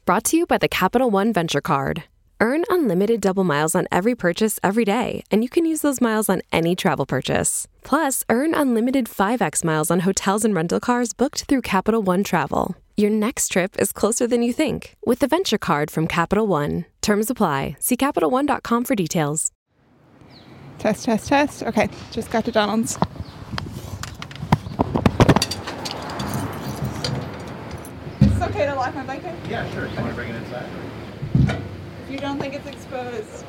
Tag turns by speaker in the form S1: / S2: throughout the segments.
S1: Brought to you by the Capital One Venture Card. Earn unlimited double miles on every purchase every day, and you can use those miles on any travel purchase. Plus, earn unlimited 5x miles on hotels and rental cars booked through Capital One Travel. Your next trip is closer than you think with the Venture Card from Capital One. Terms apply. See CapitalOne.com for details.
S2: Test, test, test. Okay, just got to Donald's. Is it okay to lock my bike in?
S3: Yeah, sure. You want to bring it inside?
S2: If you don't think it's exposed.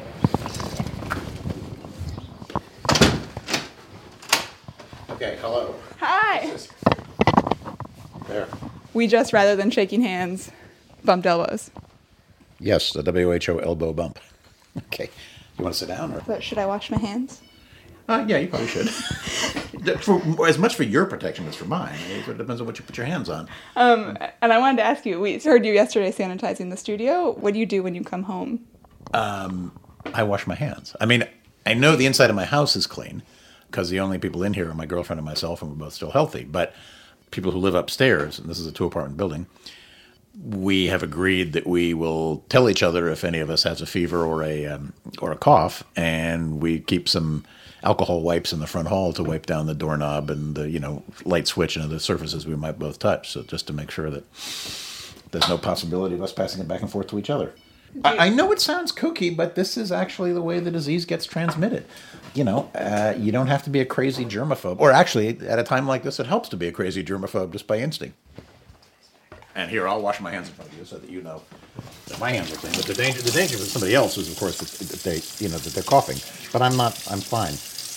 S3: Okay, hello.
S2: Hi!
S3: There.
S2: We just, rather than shaking hands, bumped elbows.
S3: Yes, the WHO elbow bump. Okay. You want to sit down? Or?
S2: But should I wash my hands?
S3: Yeah, you probably should. As much for your protection as for mine. It depends on what you put your hands on.
S2: And I wanted to ask you, we heard you yesterday sanitizing the studio. What do you do when you come home?
S3: I wash my hands. I mean, I know the inside of my house is clean because the only people in here are my girlfriend and myself, and we're both still healthy. But people who live upstairs, and this is a 2-apartment building, we have agreed that we will tell each other if any of us has a fever or a cough, and we keep some alcohol wipes in the front hall to wipe down the doorknob and the light switch and the surfaces we might both touch. So just to make sure that there's no possibility of us passing it back and forth to each other. I know it sounds kooky, but this is actually the way the disease gets transmitted. You don't have to be a crazy germaphobe. Or actually, at a time like this, it helps to be a crazy germaphobe just by instinct. And here, I'll wash my hands in front of you so that you know that my hands are clean. But the danger for somebody else is, of course, that they're coughing. But I'm not. I'm fine.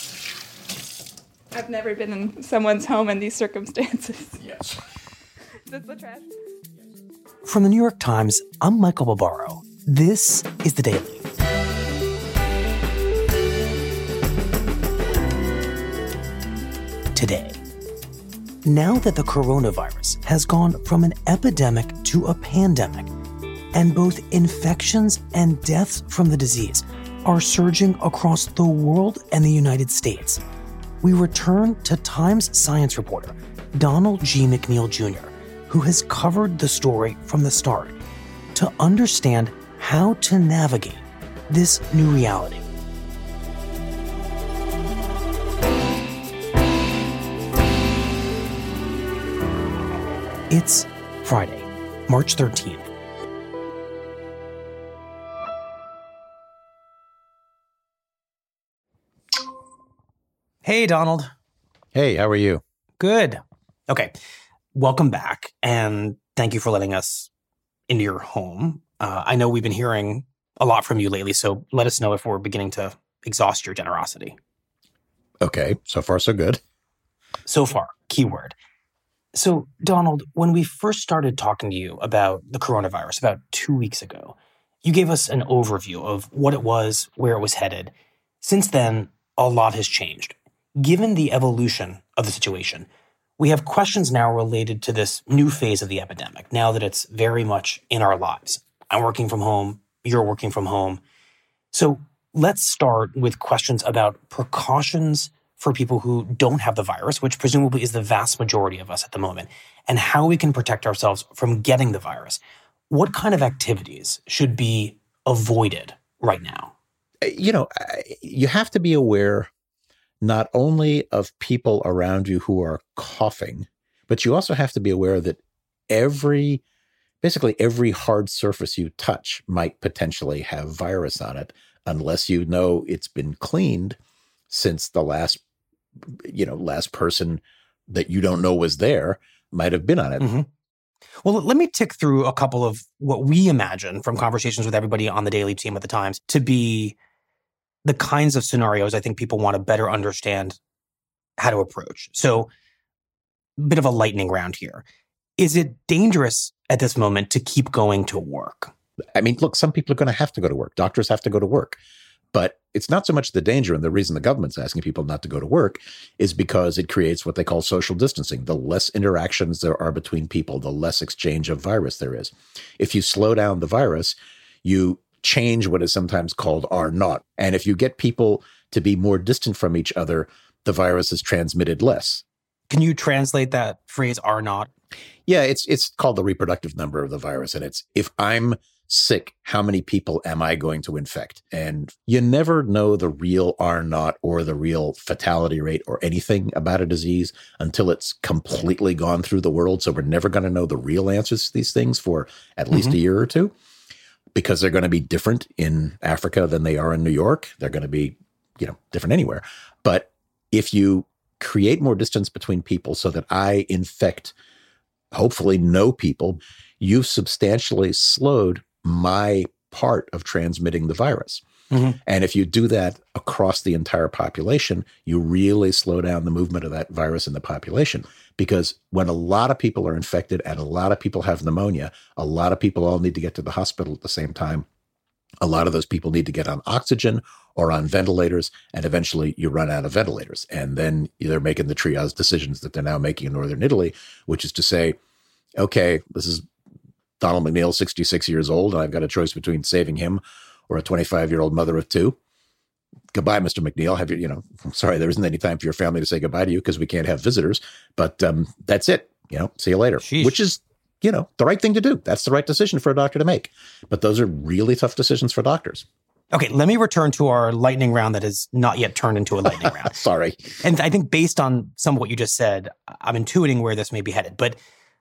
S2: I've never been in someone's home in these circumstances.
S3: Yes.
S2: That's the trash.
S4: From the New York Times, I'm Michael Barbaro. This is The Daily. Today, now that the coronavirus has gone from an epidemic to a pandemic, and both infections and deaths from the disease are surging across the world and the United States, we return to Times science reporter Donald G. McNeil Jr., who has covered the story from the start, to understand how to navigate this new reality. It's Friday, March 13th. Hey, Donald.
S3: Hey, how are you?
S4: Good. Okay. Welcome back, and thank you for letting us into your home. I know we've been hearing a lot from you lately, so let us know if we're beginning to exhaust your generosity.
S3: Okay, so far so good.
S4: So far, keyword. So, Donald, when we first started talking to you about the coronavirus about 2 weeks ago, you gave us an overview of what it was, where it was headed. Since then, a lot has changed. Given the evolution of the situation, we have questions now related to this new phase of the epidemic, now that it's very much in our lives. I'm working from home, you're working from home. So let's start with questions about precautions for people who don't have the virus, which presumably is the vast majority of us at the moment, and how we can protect ourselves from getting the virus. What kind of activities should be avoided right now?
S3: You have to be aware not only of people around you who are coughing, but you also have to be aware that basically every hard surface you touch might potentially have virus on it, unless you know it's been cleaned since the last person that you don't know was there might have been on it.
S4: Mm-hmm. Well, let me tick through a couple of what we imagine from conversations with everybody on the Daily team at the Times to be the kinds of scenarios I think people want to better understand how to approach. So, a bit of a lightning round here. Is it dangerous at this moment to keep going to work?
S3: I mean, look, some people are going to have to go to work. Doctors have to go to work. But it's not so much the danger, and the reason the government's asking people not to go to work is because it creates what they call social distancing. The less interactions there are between people, the less exchange of virus there is. If you slow down the virus, you change what is sometimes called R0. And if you get people to be more distant from each other, the virus is transmitted less.
S4: Can you translate that phrase R0?
S3: Yeah, it's called the reproductive number of the virus. And it's, if I'm sick, how many people am I going to infect? And you never know the real R naught or the real fatality rate or anything about a disease until it's completely gone through the world. So we're never going to know the real answers to these things for at least a year or two, because they're going to be different in Africa than they are in New York. They're going to be, different anywhere. But if you create more distance between people so that I infect, hopefully no people, you've substantially slowed my part of transmitting the virus. And if you do that across the entire population, you really slow down the movement of that virus in the population. Because when a lot of people are infected and a lot of people have pneumonia, a lot of people all need to get to the hospital at the same time. A lot of those people need to get on oxygen or on ventilators, and eventually you run out of ventilators. And then they're making the triage decisions that they're now making in Northern Italy, which is to say, okay, this is Donald McNeil, 66 years old, and I've got a choice between saving him or a 25-year-old mother of two. Goodbye, Mr. McNeil. I'm sorry, there isn't any time for your family to say goodbye to you because we can't have visitors, but that's it. See you later.
S4: Sheesh.
S3: Which is, the right thing to do. That's the right decision for a doctor to make. But those are really tough decisions for doctors.
S4: Okay, let me return to our lightning round that has not yet turned into a lightning round.
S3: Sorry.
S4: And I think based on some of what you just said, I'm intuiting where this may be headed. But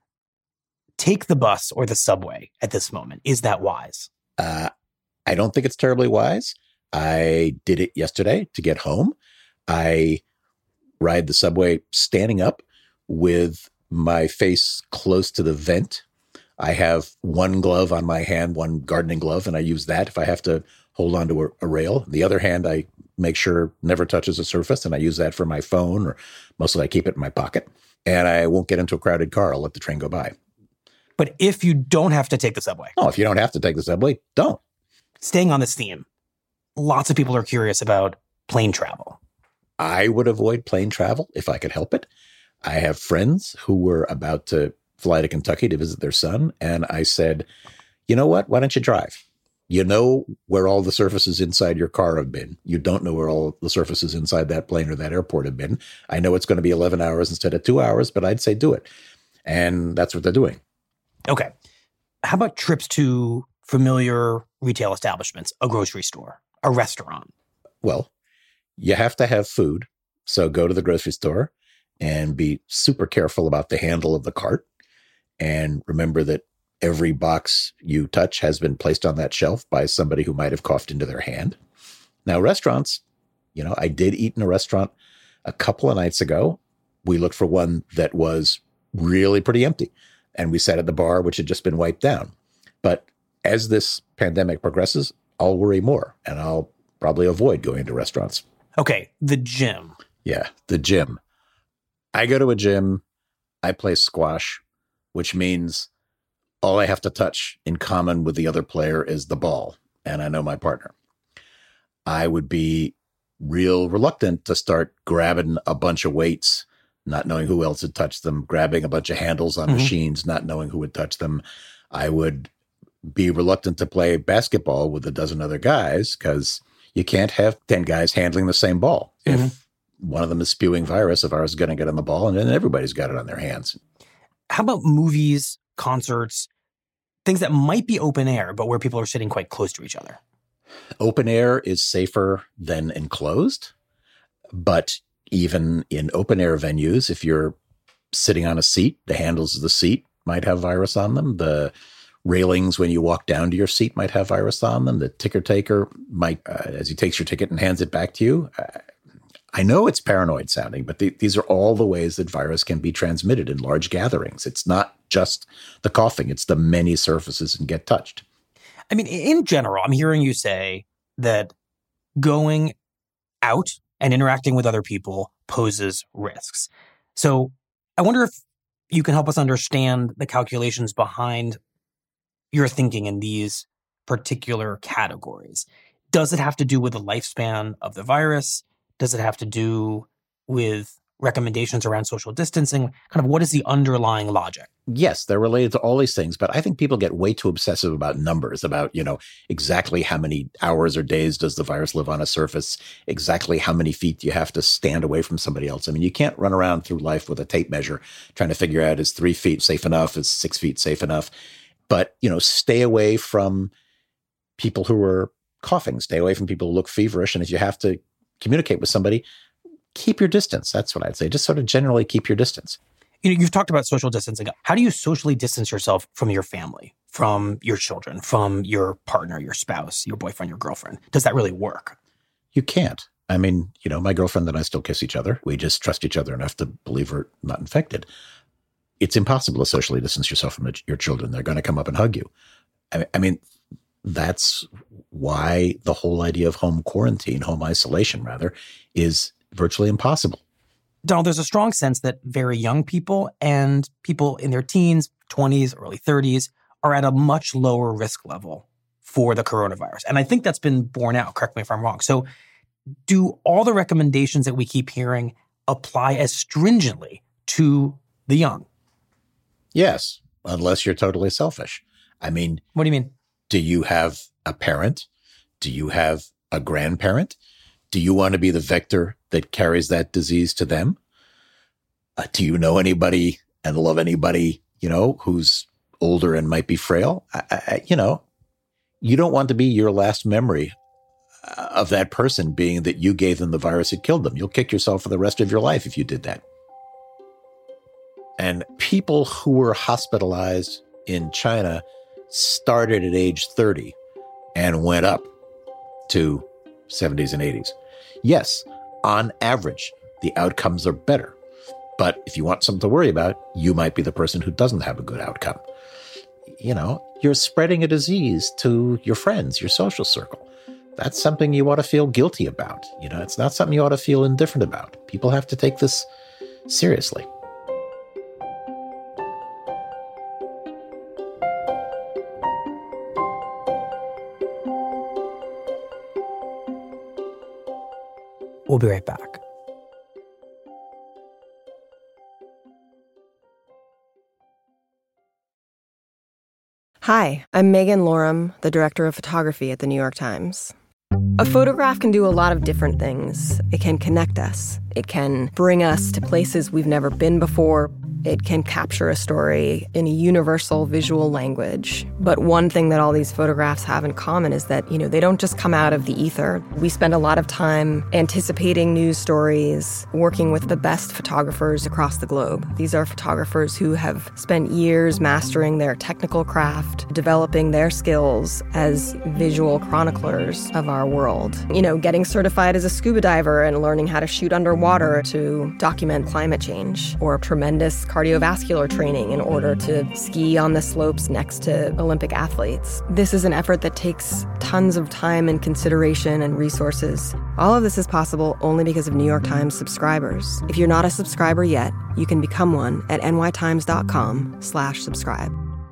S4: take the bus or the subway at this moment. Is that wise?
S3: I don't think it's terribly wise. I did it yesterday to get home. I ride the subway standing up with my face close to the vent. I have one glove on my hand, one gardening glove, and I use that if I have to hold on to a rail. The other hand, I make sure never touches a surface, and I use that for my phone, or mostly I keep it in my pocket. And I won't get into a crowded car. I'll let the train go by.
S4: But if you don't have to take the subway.
S3: Oh, if you don't have to take the subway, don't.
S4: Staying on this theme, lots of people are curious about plane travel.
S3: I would avoid plane travel if I could help it. I have friends who were about to fly to Kentucky to visit their son. And I said, you know what? Why don't you drive? You know where all the surfaces inside your car have been. You don't know where all the surfaces inside that plane or that airport have been. I know it's going to be 11 hours instead of 2 hours, but I'd say do it. And that's what they're doing.
S4: Okay. How about trips to familiar retail establishments, a grocery store, a restaurant?
S3: Well, you have to have food. So go to the grocery store and be super careful about the handle of the cart. And remember that every box you touch has been placed on that shelf by somebody who might have coughed into their hand. Now, restaurants, I did eat in a restaurant a couple of nights ago. We looked for one that was really pretty empty. And we sat at the bar, which had just been wiped down. But as this pandemic progresses, I'll worry more, and I'll probably avoid going to restaurants.
S4: Okay, the gym.
S3: Yeah, the gym. I go to a gym, I play squash, which means all I have to touch in common with the other player is the ball, and I know my partner. I would be real reluctant to start grabbing a bunch of weights, not knowing who else had touched them, grabbing a bunch of handles on machines, not knowing who would touch them. I would be reluctant to play basketball with a dozen other guys because you can't have 10 guys handling the same ball. If one of them is spewing virus, a virus is going to get on the ball, and then everybody's got it on their hands.
S4: How about movies, concerts, things that might be open air, but where people are sitting quite close to each other?
S3: Open air is safer than enclosed, but even in open air venues, if you're sitting on a seat, the handles of the seat might have virus on them. The railings when you walk down to your seat might have virus on them. The ticker taker might, as he takes your ticket and hands it back to you. I know it's paranoid sounding, but these are all the ways that virus can be transmitted in large gatherings. It's not just the coughing, it's the many surfaces and get touched.
S4: I mean, in general, I'm hearing you say that going out and interacting with other people poses risks. So I wonder if you can help us understand the calculations behind your thinking in these particular categories. Does it have to do with the lifespan of the virus? Does it have to do with recommendations around social distancing? Kind of what is the underlying logic?
S3: Yes, they're related to all these things, but I think people get way too obsessive about numbers, about, exactly how many hours or days does the virus live on a surface, exactly how many feet you have to stand away from somebody else. I mean, you can't run around through life with a tape measure trying to figure out, is 3 feet safe enough? Is 6 feet safe enough? But, stay away from people who are coughing, stay away from people who look feverish. And if you have to communicate with somebody, keep your distance. That's what I'd say. Just sort of generally keep your distance.
S4: You've talked about social distancing. How do you socially distance yourself from your family, from your children, from your partner, your spouse, your boyfriend, your girlfriend? Does that really work?
S3: You can't. I mean, my girlfriend and I still kiss each other. We just trust each other enough to believe we're not infected. It's impossible to socially distance yourself from your children. They're going to come up and hug you. I mean, that's why the whole idea of home quarantine, home isolation rather, is virtually impossible.
S4: Donald, there's a strong sense that very young people and people in their teens, 20s, early 30s are at a much lower risk level for the coronavirus. And I think that's been borne out. Correct me if I'm wrong. So do all the recommendations that we keep hearing apply as stringently to the young?
S3: Yes, unless you're totally selfish. I mean,
S4: what do you mean?
S3: Do you have a parent? Do you have a grandparent? Do you want to be the vector that carries that disease to them? Do you know anybody and love anybody, who's older and might be frail? You don't want to be your last memory of that person being that you gave them the virus that killed them. You'll kick yourself for the rest of your life if you did that. And people who were hospitalized in China started at age 30 and went up to 70s and 80s. Yes, on average, the outcomes are better. But if you want something to worry about, you might be the person who doesn't have a good outcome. You're spreading a disease to your friends, your social circle. That's something you ought to feel guilty about. It's not something you ought to feel indifferent about. People have to take this seriously.
S4: We'll be right back.
S5: Hi, I'm Megan Lorum, the director of photography at the New York Times. A photograph can do a lot of different things. It can connect us. It can bring us to places we've never been before. It can capture a story in a universal visual language. But one thing that all these photographs have in common is that, they don't just come out of the ether. We spend a lot of time anticipating news stories, working with the best photographers across the globe. These are photographers who have spent years mastering their technical craft, developing their skills as visual chroniclers of our world. Getting certified as a scuba diver and learning how to shoot underwater to document climate change, or tremendous cardiovascular training in order to ski on the slopes next to Olympic athletes. This is an effort that takes tons of time and consideration and resources. All of this is possible only because of New York Times subscribers. If you're not a subscriber yet, you can become one at nytimes.com/subscribe.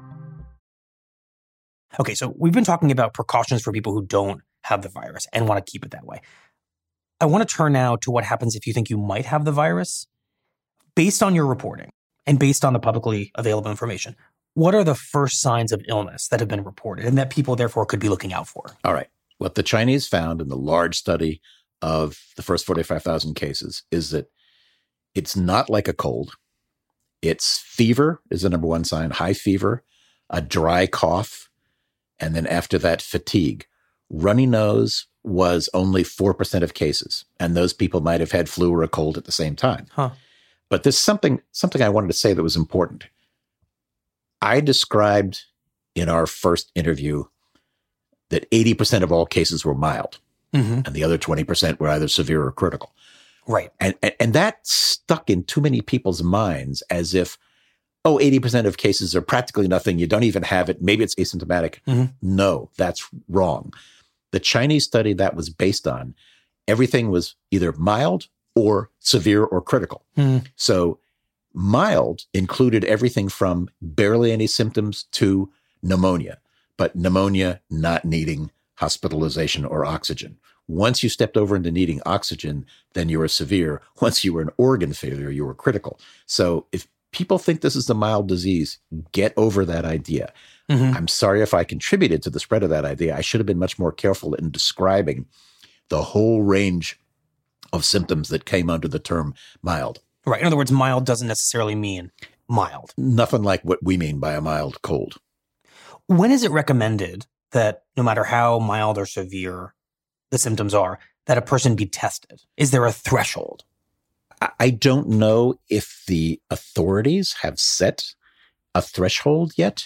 S4: Okay, so we've been talking about precautions for people who don't have the virus and want to keep it that way. I want to turn now to what happens if you think you might have the virus. Based on your reporting, and based on the publicly available information, what are the first signs of illness that have been reported and that people therefore could be looking out for?
S3: All right. What the Chinese found in the large study of the first 45,000 cases is that it's not like a cold. It's fever is the number one sign, high fever, a dry cough, and then after that, fatigue. Runny nose was only 4% of cases, and those people might have had flu or a cold at the same time. But there's something I wanted to say that was important. I described in our first interview that 80% of all cases were mild, and the other 20% were either severe or critical.
S4: Right.
S3: And that stuck in too many people's minds as if, 80% of cases are practically nothing. You don't even have it. Maybe it's asymptomatic. No, that's wrong. The Chinese study that was based on, everything was either mild or severe or critical. So mild included everything from barely any symptoms to pneumonia, but pneumonia not needing hospitalization or oxygen. Once you stepped over into needing oxygen, then you were severe. Once you were an organ failure, you were critical. So if people think this is a mild disease, get over that idea. I'm sorry if I contributed to the spread of that idea. I should have been much more careful in describing the whole range of symptoms that came under the term mild.
S4: Right. In other words, mild doesn't necessarily mean mild.
S3: Nothing like what we mean by a mild cold.
S4: When is it recommended that no matter how mild or severe the symptoms are, that a person be tested? Is there a threshold?
S3: I don't know if the authorities have set a threshold yet.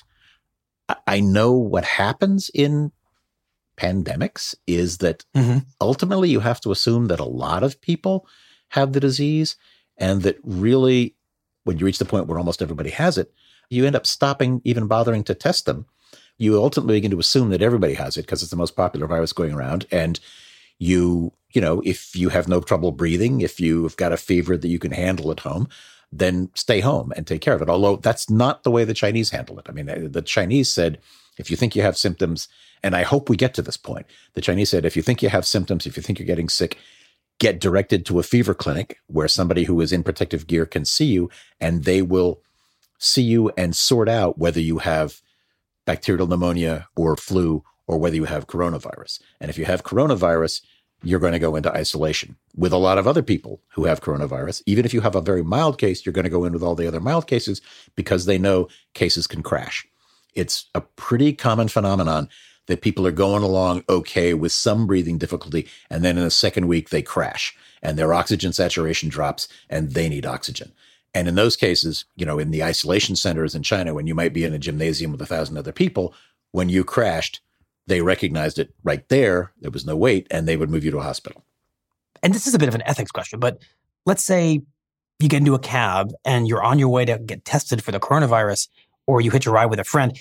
S3: I know what happens in pandemics is that ultimately you have to assume that a lot of people have the disease, and that really when you reach the point where almost everybody has it, you end up stopping even bothering to test them. You ultimately begin to assume that everybody has it because it's the most popular virus going around. And you know, if you have no trouble breathing, if you've got a fever that you can handle at home, then stay home and take care of it. Although that's not the way the Chinese handle it. I mean, the Chinese said, if you think you have symptoms, and I hope we get to this point, the Chinese said, if you think you have symptoms, if you think you're getting sick, get directed to a fever clinic where somebody who is in protective gear can see you, and they will see you and sort out whether you have bacterial pneumonia or flu or whether you have coronavirus. And if you have coronavirus, you're going to go into isolation with a lot of other people who have coronavirus. Even if you have a very mild case, you're going to go in with all the other mild cases because they know cases can crash. It's a pretty common phenomenon that people are going along okay with some breathing difficulty, and then in the second week they crash and their oxygen saturation drops and they need oxygen. And in those cases, you know, in the isolation centers in China, when you might be in a gymnasium with 1,000 other people, when you crashed, they recognized it right there. There was no wait, and they would move you to a hospital.
S4: And this is a bit of an ethics question, but let's say you get into a cab and you're on your way to get tested for the coronavirus, or you hitch a ride with a friend.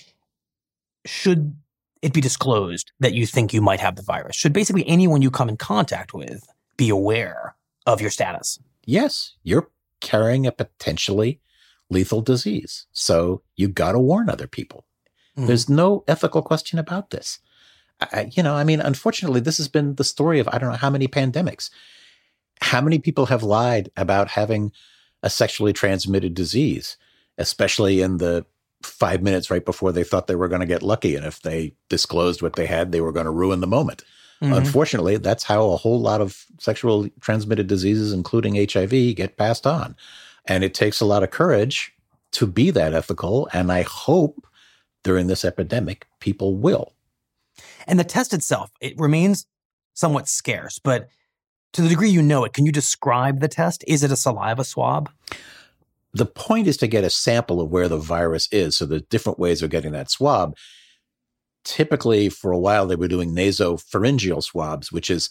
S4: Should it be disclosed that you think you might have the virus? Should basically anyone you come in contact with be aware of your status?
S3: Yes, you're carrying a potentially lethal disease. So you got to warn other people. There's no ethical question about this. Unfortunately, this has been the story of I don't know how many pandemics. How many people have lied about having a sexually transmitted disease, especially in the 5 minutes right before they thought they were going to get lucky. And if they disclosed what they had, they were going to ruin the moment. Unfortunately, that's how a whole lot of sexually transmitted diseases, including HIV, get passed on. And it takes a lot of courage to be that ethical. And I hope during this epidemic, people will.
S4: And the test itself, it remains somewhat scarce, but to the degree you know it, can you describe the test? Is it a saliva swab?
S3: The point is to get a sample of where the virus is. So there's different ways of getting that swab. Typically, for a while, they were doing nasopharyngeal swabs, which is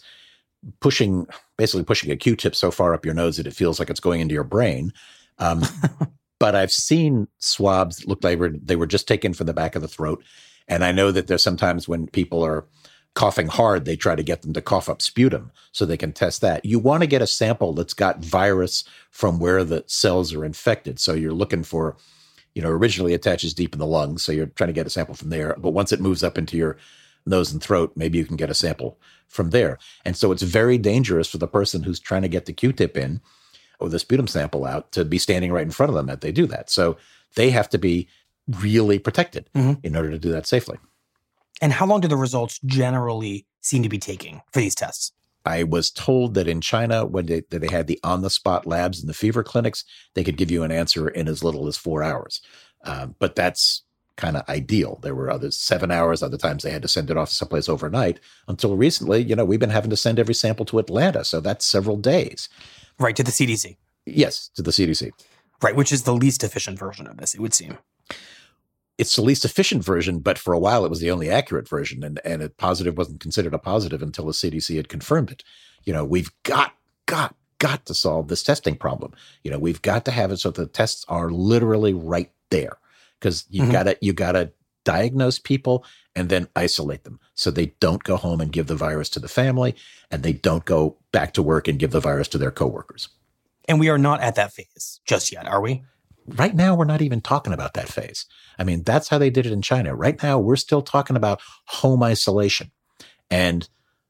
S3: basically pushing a Q-tip so far up your nose that it feels like it's going into your brain. But I've seen swabs that looked like they were just taken from the back of the throat. And I know that there's sometimes when people are coughing hard, they try to get them to cough up sputum so they can test that. You want to get a sample that's got virus from where the cells are infected. So you're looking for, originally it attaches deep in the lungs. So you're trying to get a sample from there. But once it moves up into your nose and throat, maybe you can get a sample from there. And so it's very dangerous for the person who's trying to get the Q-tip in or the sputum sample out to be standing right in front of them as they do that. So they have to be really protected in order to do that safely.
S4: And how long do the results generally seem to be taking for these tests?
S3: I was told that in China, when they had the on-the-spot labs in the fever clinics, they could give you an answer in as little as 4 hours. But that's kind of ideal. There were others 7 hours. Other times they had to send it off someplace overnight. Until recently, we've been having to send every sample to Atlanta. So that's several days.
S4: Right, to the CDC.
S3: Yes, to the CDC.
S4: Right, which is the least efficient version of this, it would seem.
S3: It's the least efficient version, but for a while it was the only accurate version. And a positive wasn't considered a positive until the CDC had confirmed it. We've got to solve this testing problem. We've got to have it so the tests are literally right there. Because you gotta diagnose people and then isolate them so they don't go home and give the virus to the family and they don't go back to work and give the virus to their coworkers.
S4: And we are not at that phase just yet, are we?
S3: Right now, we're not even talking about that phase. I mean, that's how they did it in China. Right now, we're still talking about home isolation. And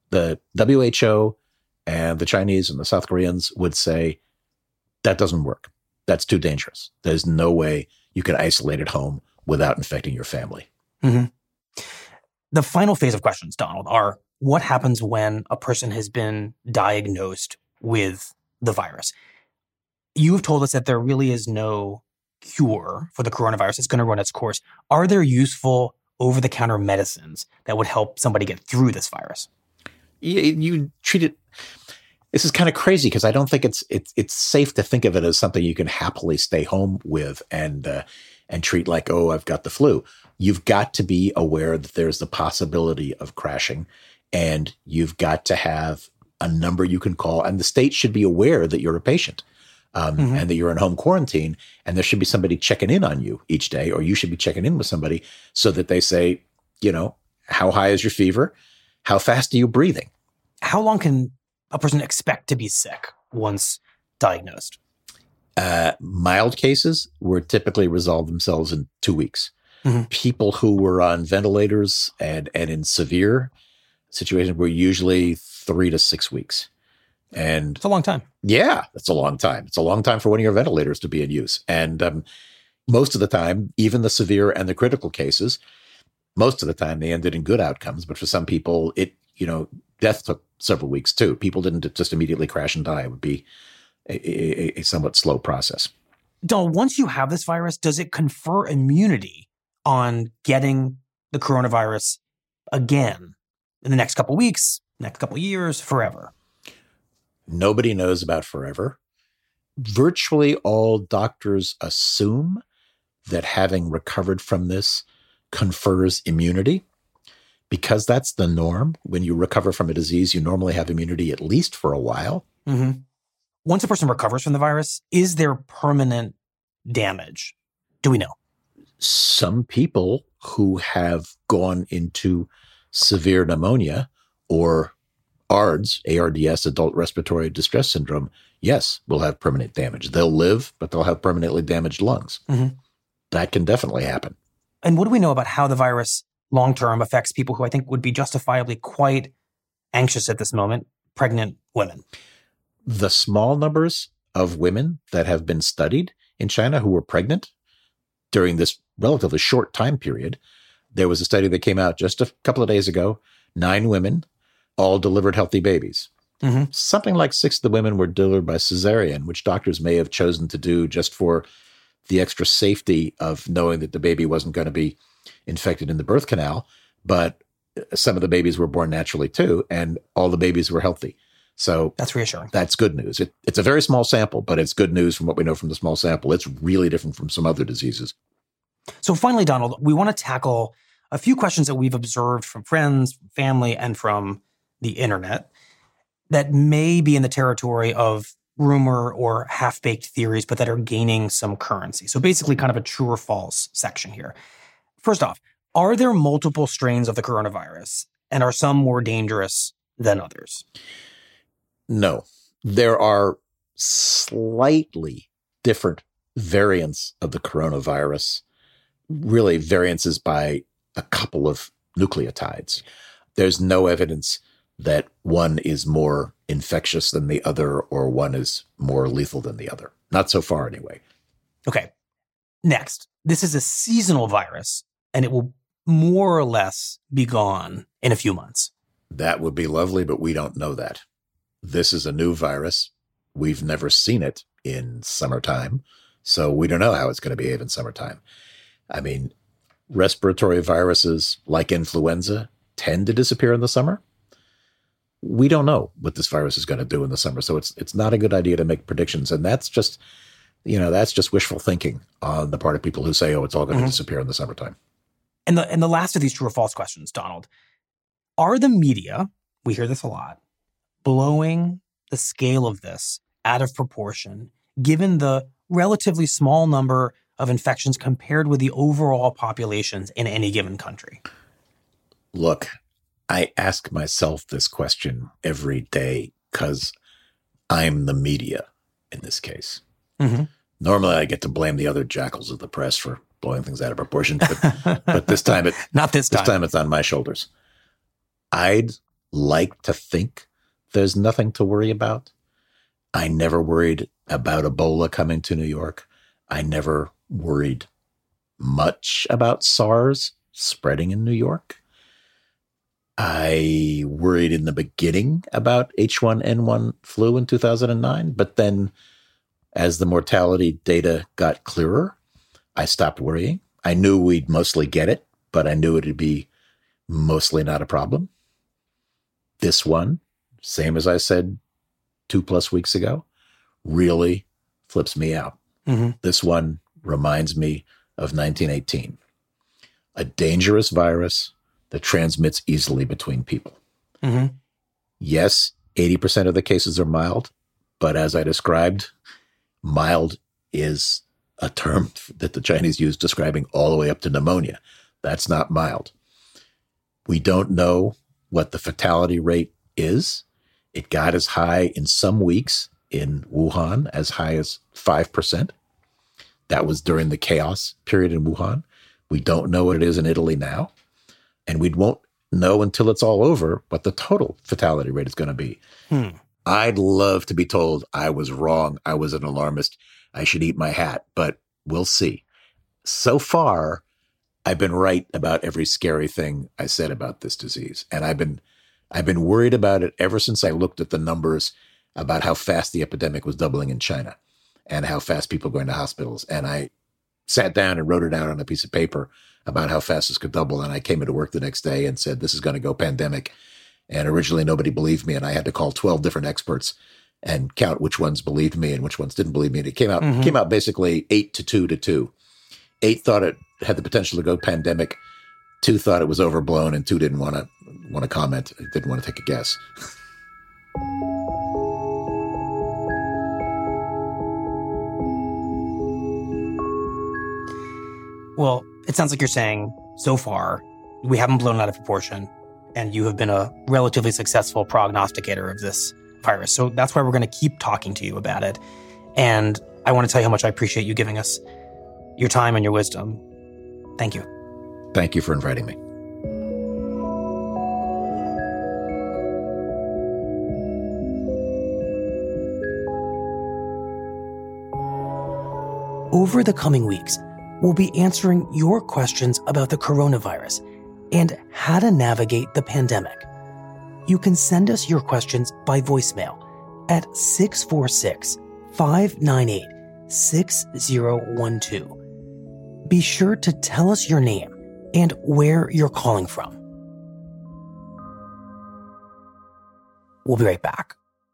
S3: The WHO and the Chinese and the South Koreans would say that doesn't work. That's too dangerous. There's no way you can isolate at home without infecting your family.
S4: Mm-hmm. The final phase of questions, Donald, are what happens when a person has been diagnosed with the virus? You have told us that there really is no cure for the coronavirus. It's going to run its course. Are there useful over-the-counter medicines that would help somebody get through this virus?
S3: You treat it. This is kind of crazy because I don't think it's safe to think of it as something you can happily stay home with and treat like, oh, I've got the flu. You've got to be aware that there's the possibility of crashing, and you've got to have a number you can call. And the state should be aware that you're a patient and that you're in home quarantine, and there should be somebody checking in on you each day, or you should be checking in with somebody so that they say, how high is your fever? How fast are you breathing?
S4: How long can a person expect to be sick once diagnosed?
S3: Mild cases would typically resolve themselves in 2 weeks. Mm-hmm. People who were on ventilators and in severe situations were usually 3 to 6 weeks. And
S4: it's a long time.
S3: Yeah, that's a long time. It's a long time for one of your ventilators to be in use. And most of the time, even the severe and the critical cases, most of the time they ended in good outcomes. But for some people, death took several weeks too. People didn't just immediately crash and die. It would be a somewhat slow process.
S4: Donald, once you have this virus, does it confer immunity on getting the coronavirus again in the next couple of weeks, next couple of years, forever?
S3: Nobody knows about forever. Virtually all doctors assume that having recovered from this confers immunity, because that's the norm. When you recover from a disease, you normally have immunity at least for a while.
S4: Mm-hmm. Once a person recovers from the virus, is there permanent damage? Do we know?
S3: Some people who have gone into severe pneumonia or ARDS, ARDS, Adult Respiratory Distress Syndrome, yes, will have permanent damage. They'll live, but they'll have permanently damaged lungs. Mm-hmm. That can definitely happen.
S4: And what do we know about how the virus long-term affects people who I think would be justifiably quite anxious at this moment, pregnant women?
S3: The small numbers of women that have been studied in China who were pregnant during this relatively short time period, there was a study that came out just a couple of days ago, 9 women, all delivered healthy babies. Mm-hmm. Something like 6 of the women were delivered by cesarean, which doctors may have chosen to do just for the extra safety of knowing that the baby wasn't going to be infected in the birth canal. But some of the babies were born naturally too, and all the babies were healthy. So
S4: that's reassuring.
S3: That's good news. It's a very small sample, but it's good news from what we know from the small sample. It's really different from some other diseases.
S4: So finally, Donald, we want to tackle a few questions that we've observed from friends, from family, and from the internet that may be in the territory of rumor or half-baked theories, but that are gaining some currency. So basically kind of a true or false section here. First off, are there multiple strains of the coronavirus, and are some more dangerous than others?
S3: No. There are slightly different variants of the coronavirus, really variances by a couple of nucleotides. There's no evidence that one is more infectious than the other or one is more lethal than the other. Not so far, anyway.
S4: Okay. Next, this is a seasonal virus, and it will more or less be gone in a few months.
S3: That would be lovely, but we don't know that. This is a new virus. We've never seen it in summertime, so we don't know how it's going to behave in summertime. I mean, respiratory viruses like influenza tend to disappear in the summer. We don't know what this virus is going to do in the summer, so it's not a good idea to make predictions. And that's just, that's just wishful thinking on the part of people who say, oh, it's all going to disappear in the summertime.
S4: And the last of these true or false questions, Donald, are the media, we hear this a lot, blowing the scale of this out of proportion, given the relatively small number of infections compared with the overall populations in any given country?
S3: Look, I ask myself this question every day because I'm the media in this case. Mm-hmm. Normally, I get to blame the other jackals of the press for blowing things out of proportion, but this time
S4: not this time.
S3: This time it's on my shoulders. I'd like to think there's nothing to worry about. I never worried about Ebola coming to New York. I never worried much about SARS spreading in New York. I worried in the beginning about H1N1 flu in 2009, but then as the mortality data got clearer, I stopped worrying. I knew we'd mostly get it, but I knew it'd be mostly not a problem. This one, same as I said 2+ weeks ago, really flips me out. Mm-hmm. This one reminds me of 1918, a dangerous virus that transmits easily between people. Mm-hmm. Yes, 80% of the cases are mild, but as I described, mild is a term that the Chinese use describing all the way up to pneumonia. That's not mild. We don't know what the fatality rate is. It got as high in some weeks in Wuhan, as high as 5%. That was during the chaos period in Wuhan. We don't know what it is in Italy now. And we won't know until it's all over what the total fatality rate is going to be. I'd love to be told I was wrong. I was an alarmist. I should eat my hat, but we'll see. So far, I've been right about every scary thing I said about this disease. And I've been worried about it ever since I looked at the numbers about how fast the epidemic was doubling in China and how fast people were going to hospitals. And I sat down and wrote it out on a piece of paper about how fast this could double. And I came into work the next day and said, this is going to go pandemic. And originally nobody believed me. And I had to call 12 different experts and count which ones believed me and which ones didn't believe me. And it came out basically 8-2-2. 8 thought it had the potential to go pandemic. 2 thought it was overblown, and 2 didn't want to comment. Didn't want to take a guess.
S4: Well, it sounds like you're saying, so far, we haven't blown out of proportion, and you have been a relatively successful prognosticator of this virus. So that's why we're going to keep talking to you about it. And I want to tell you how much I appreciate you giving us your time and your wisdom. Thank you.
S3: Thank you for inviting me.
S4: Over the coming weeks, we'll be answering your questions about the coronavirus and how to navigate the pandemic. You can send us your questions by voicemail at 646-598-6012. Be sure to tell us your name and where you're calling from. We'll be right back.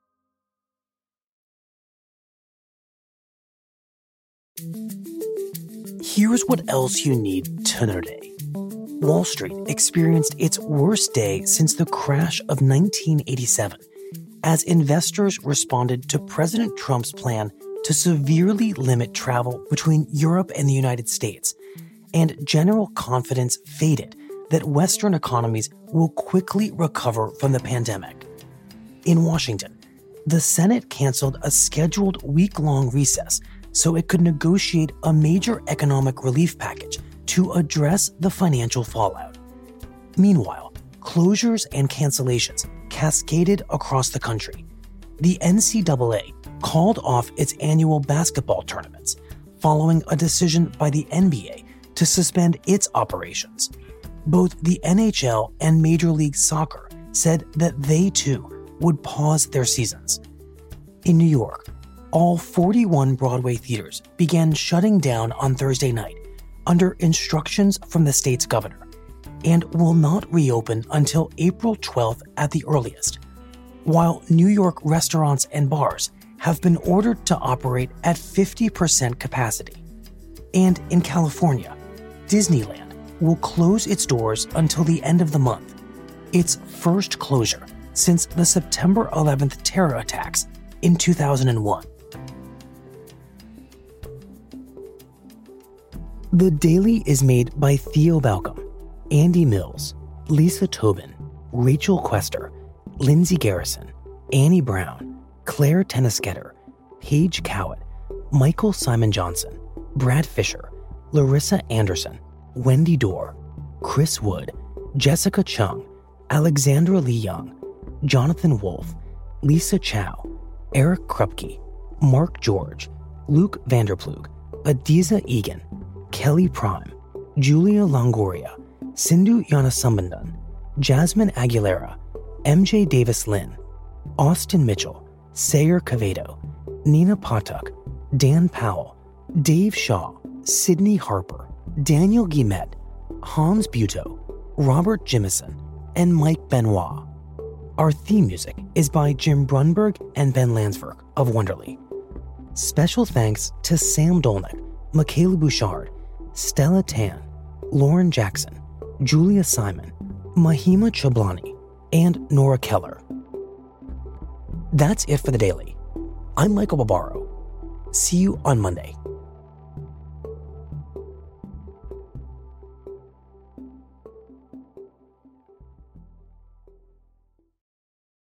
S4: Here's what else you need to know today. Wall Street experienced its worst day since the crash of 1987, as investors responded to President Trump's plan to severely limit travel between Europe and the United States, and general confidence faded that Western economies will quickly recover from the pandemic. In Washington, the Senate canceled a scheduled week-long recess so it could negotiate a major economic relief package to address the financial fallout. Meanwhile, closures and cancellations cascaded across the country. The NCAA called off its annual basketball tournaments, following a decision by the NBA to suspend its operations. Both the NHL and Major League Soccer said that they too would pause their seasons. In New York, all 41 Broadway theaters began shutting down on Thursday night under instructions from the state's governor, and will not reopen until April 12th at the earliest, while New York restaurants and bars have been ordered to operate at 50% capacity. And in California, Disneyland will close its doors until the end of the month, its first closure since the September 11th terror attacks in 2001. The Daily is made by Theo Balcom, Andy Mills, Lisa Tobin, Rachel Quester, Lindsay Garrison, Annie Brown, Claire Tennisketter, Paige Cowett, Michael Simon Johnson, Brad Fisher, Larissa Anderson, Wendy Dorr, Chris Wood, Jessica Chung, Alexandra Lee Young, Jonathan Wolfe, Lisa Chow, Eric Krupke, Mark George, Luke Vanderplug, Adiza Egan, Kelly Prime, Julia Longoria, Sindhu Yanasambandhan, Jasmine Aguilera, MJ Davis-Lynn, Austin Mitchell, Sayer Cavedo, Nina Patuk, Dan Powell, Dave Shaw, Sydney Harper, Daniel Guillemette, Hans Butow, Robert Jimison, and Mike Benoit. Our theme music is by Jim Brunberg and Ben Landsverk of Wonderly. Special thanks to Sam Dolnick, Michaela Bouchard, Stella Tan, Lauren Jackson, Julia Simon, Mahima Chablani, and Nora Keller. That's it for The Daily. I'm Michael Barbaro. See you on Monday.